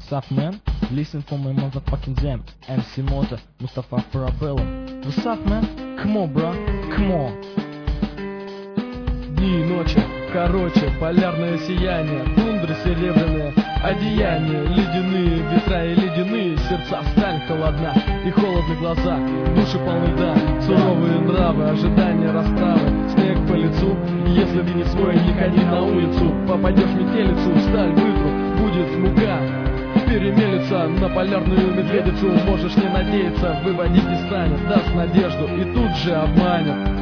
What's up, man? Listen for my motherfucking jam. MC Moto, Mustafa Parabellum. What's up, man? Come on, bro, come on. Дни и ночи, короче, полярное сияние, тундры серебряные, одеяния, ледяные ветра и ледяные сердца, сталь холодна и холодны глаза, души полны льда, суровые нравы, ожидания расправы, снег по лицу, если ты не свой, не ходи на улицу, попадешь в метелицу, сталь вытру, будет мука, перемелется на полярную медведицу, можешь не надеяться, выводить не станет, даст надежду и тут же обманет.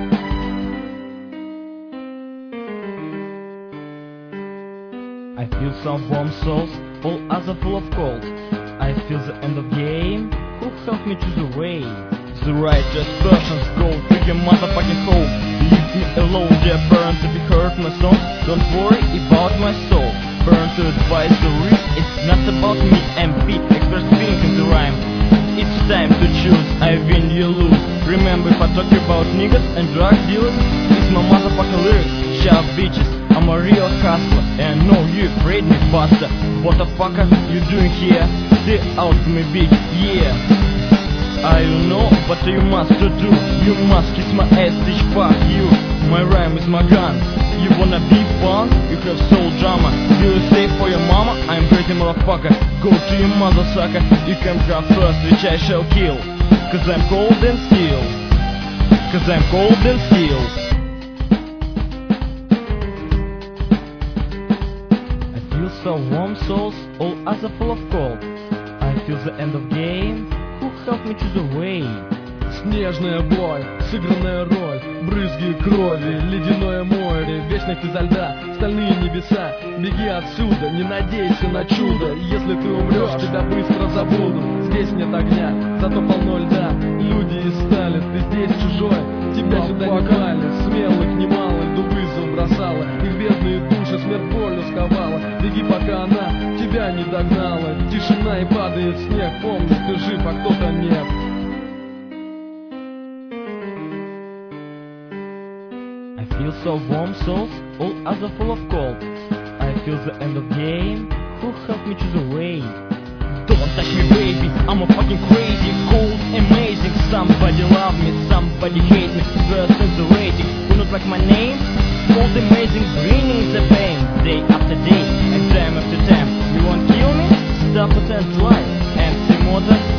I feel some warm souls, all others full of cold. I feel the end of game, who helped me choose the way? The righteous persons go to your motherfucking home. Leave me alone, dear parents, if you heard my song. Don't worry about my soul. Burn to advisory, it's not about me, MP, express feelings in the rhyme. It's time to choose, I win, you lose. Remember if I talk about niggas and drug dealers, it's my motherfucking lyrics, shout bitches. I'm a real hustler, and I know you afraid me, bastard. What the fuck are you doing here? Stay out from me, bitch, yeah. I don't know what you must to do. You must kiss my ass, bitch, fuck you. My rhyme is my gun. You wanna be fun? You have soul drama. You say for your mama? I'm crazy motherfucker. Go to your mother, sucker. You can come first, which I shall kill. Cause I'm cold and steel. Cause I'm cold and steel. So warm souls, all others full of cold. I feel the end of game, who helped me choose the way? Снежная боль, сыгранная роль, брызги крови, ледяное море, вечность изо льда, стальные небеса. Беги отсюда, не надейся на чудо. Если ты умрешь, тебя быстро забуду. Здесь нет огня, зато полно льда. Люди из стали, ты здесь чужой. Тебя сюда не клали, смелых немало, льду вызов бросала. Их бедные души смерть болью сковала. Беги, пока она тебя не догнала. Тишина и падает снег, помни, ты жив, а кто-то нет. I feel so warm souls, all others full of cold. I feel the end of game, who helped me choose the way? Don't touch me, baby, I'm a fucking crazy, cold, amazing. Somebody love me, somebody hate me, first in the rating. Who not like my name? Cold, amazing, bringing the pain. Day after day, and time after time. You won't kill me? Stop it and life. MC Moto.